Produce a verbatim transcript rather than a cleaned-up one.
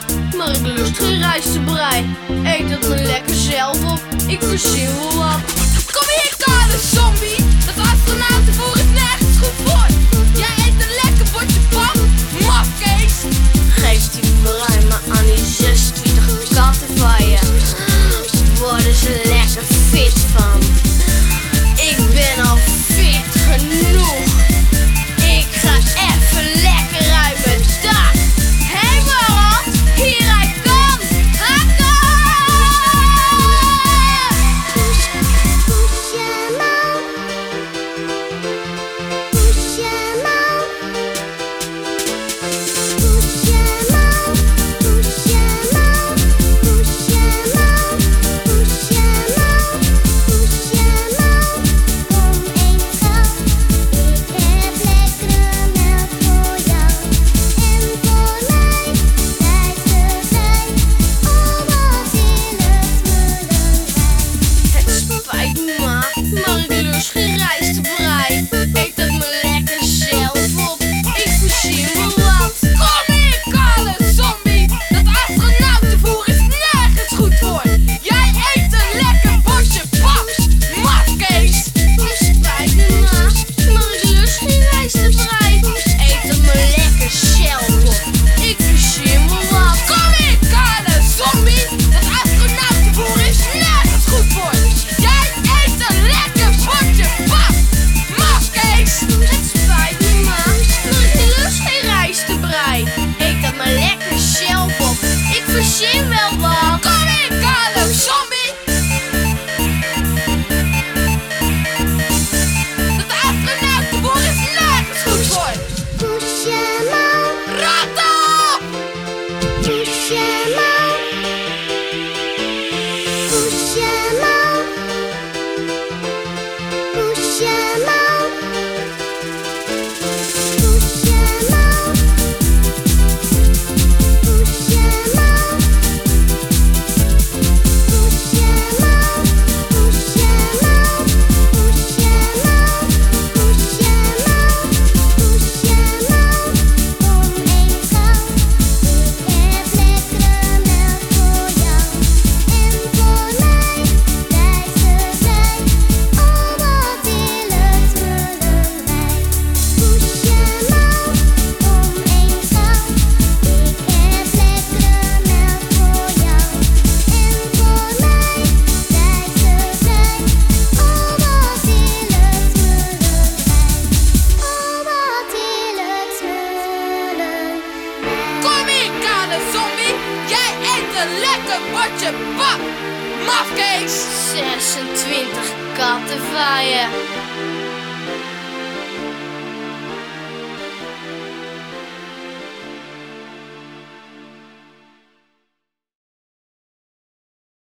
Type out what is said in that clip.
maar ik lust geen rijstebrei. Eet het me lekker zelf op, ik verzin wel wat. Kom hier, kale zombie, dat astronautenvoer is nergens goed voor. Jij eet een lekker bordje pap, mafkees. Geef die brei maar aan die zesentwintig katten van je. Worden ze lekker fit van. Ik ben al fit genoeg. Ik ga even lekker uit mijn dak. Hé hey Warand, hier hij kan. Hij kan! Push, push je mouw. Push je mouw. Push je mouw. Push je mouw. Push je mouw. Push je mouw. Push je mouw. Kom eens gauw. Ik heb lekkere melk voor jou. En voor mij rijstebrei. Oh, wat heerlijk smeulendij. Het spijt me maar, maar ik lust geen rijstebrei. Eet het me lekker zelf op, ik verzin wel wat. Kom hier, kale zombie, dat astronautenvoer is nergens goed voor. Jij eet een lekker bordje paps, mafkees. Het spijt me maar, maar ik lust geen rijstebrei. Eet het me lekker zelf op, ik verzin wel wat. Kom hier, kale zombie, dat astronautenvoer is nergens goed voor. Jij eet een lekker bordje pap, mafkees. Het spijt me maar, maar ik lust geen rijstebrei. Eet dat maar lekker zelf op, ik verzin wel wat. Kom hier, kale zombie. Dat astronautenvoer is nergens goed voor. Push je mouw. Rot op! Push je mouw. Push je mouw. Push je mouw. Push je mouw. Push je mouw. Push je mouw. Push je mouw. Push je mouw. Push je mouw. Push je mouw. Kom eens gauw. Ik heb lekkere melk voor jou. En voor mij rijstebrei. Oh, wat heerlijk smeulendij. Push je mouw. Kom eens gauw. Ik heb lekkere melk voor jou. En voor mij rijstebrei. Oh, wat heerlijk smeulendij. Oh, wat heerlijk smeulendij. Kom hier, kale zombie, jij eet een lekker bordje pap, mafkees. zesentwintig katten van je.